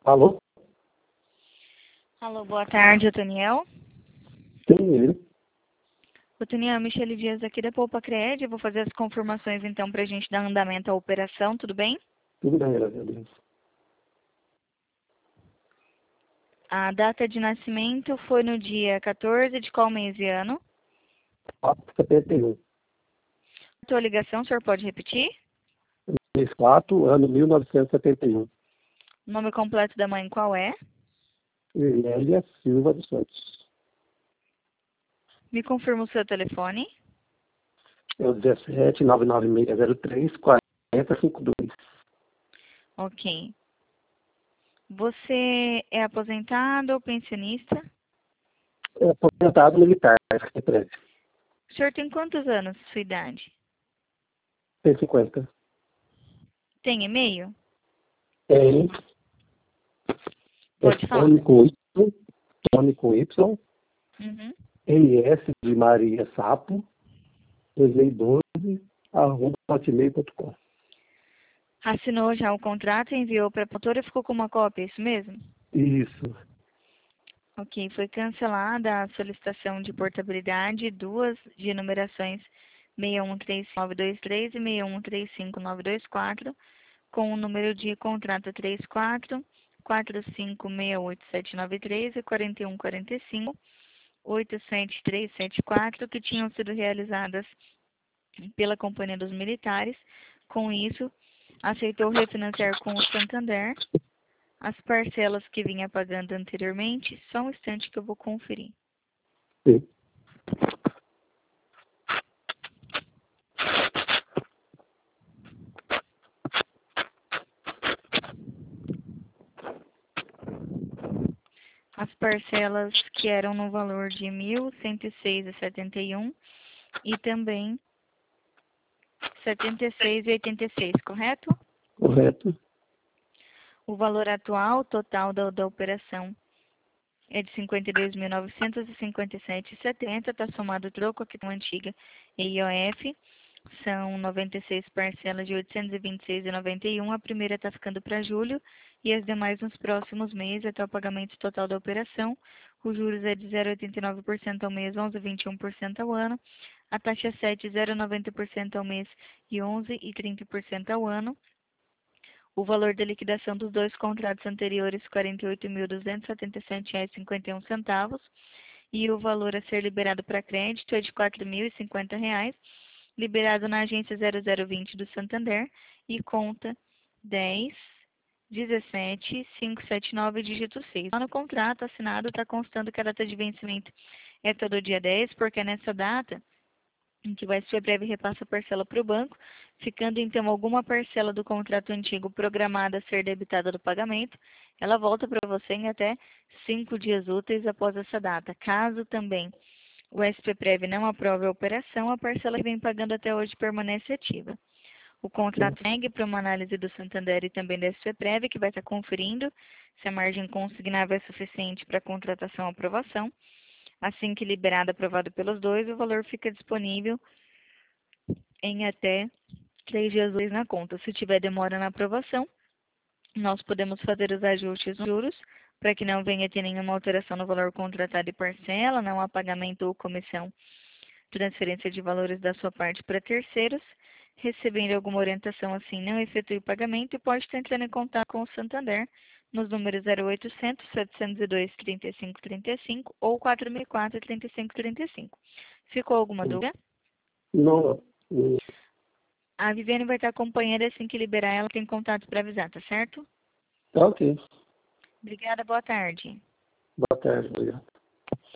Alô? Alô, boa tarde, Otoniel. Sim, ele. Otoniel, Michele Dias aqui da Poupa Cred. Eu vou fazer as confirmações então para a gente dar andamento à operação, tudo bem? Tudo bem, graças a Deus. A data de nascimento foi no dia 14 de qual mês e ano? 471. A tua ligação, o senhor pode repetir? Mês 4, ano 1971. O nome completo da mãe qual é? Elélia Silva dos Santos. Me confirma o seu telefone. É o 17-99603-4052. Ok. Você é aposentado ou pensionista? É aposentado militar, represe. O senhor tem quantos anos, sua idade? Tem 50. Tem e-mail? Tem. É Pode falar. Tony com Y, Tony com Y, Uhum. NS de Maria Sapo, 2012, @hotmail.com. Assinou já o contrato, enviou para a promotora e ficou com uma cópia, é isso mesmo? Isso. Ok, foi cancelada a solicitação de portabilidade, duas de numerações 6135923 e 6135924, com o número de contrato 34-4568-793 e 4145-87374, que tinham sido realizadas pela Companhia dos Militares. Com isso, aceitou refinanciar com o Santander as parcelas que vinha pagando anteriormente. Só um instante que eu vou conferir. Sim. As parcelas que eram no valor de 1.106,71 e também 76,86, correto? Correto. O valor atual total da operação é de 52.957,70. Está somado o troco aqui com a antiga EIOF. São 96 parcelas de 826,91. A primeira está ficando para julho e as demais nos próximos meses, até o pagamento total da operação. Os juros é de 0,89% ao mês, 11,21% ao ano. A taxa 7, 0,90% ao mês e 11,30% ao ano. O valor da liquidação dos dois contratos anteriores, R$ 48.277,51. E o valor a ser liberado para crédito é de R$ 4.050, liberado na agência 0020 do Santander e conta 10 17 579 dígito 6. Lá no contrato assinado está constando que a data de vencimento é todo dia 10, porque é nessa data em que o SPBrev repassa a parcela para o banco, ficando então alguma parcela do contrato antigo programada a ser debitada do pagamento, ela volta para você em até 5 dias úteis após essa data. Caso também o SPBrev não aprove a operação, a parcela que vem pagando até hoje permanece ativa. O contrato segue para uma análise do Santander e também da SPBrev, que vai estar conferindo se a margem consignável é suficiente para a contratação ou aprovação. Assim que liberado e aprovado pelos dois, o valor fica disponível em até 3 dias úteis na conta. Se tiver demora na aprovação, nós podemos fazer os ajustes nos juros para que não venha ter nenhuma alteração no valor contratado e parcela, não há pagamento ou comissão, transferência de valores da sua parte para terceiros. Recebendo alguma orientação assim, não efetue o pagamento e pode estar entrando em contato com o Santander nos números 0800 702 3535 ou 4004 3535. Ficou alguma dúvida? Não, A Viviane vai estar acompanhando assim que liberar ela, tem contato para avisar, tá certo? tá ok. Obrigada, boa tarde. Boa tarde, obrigado.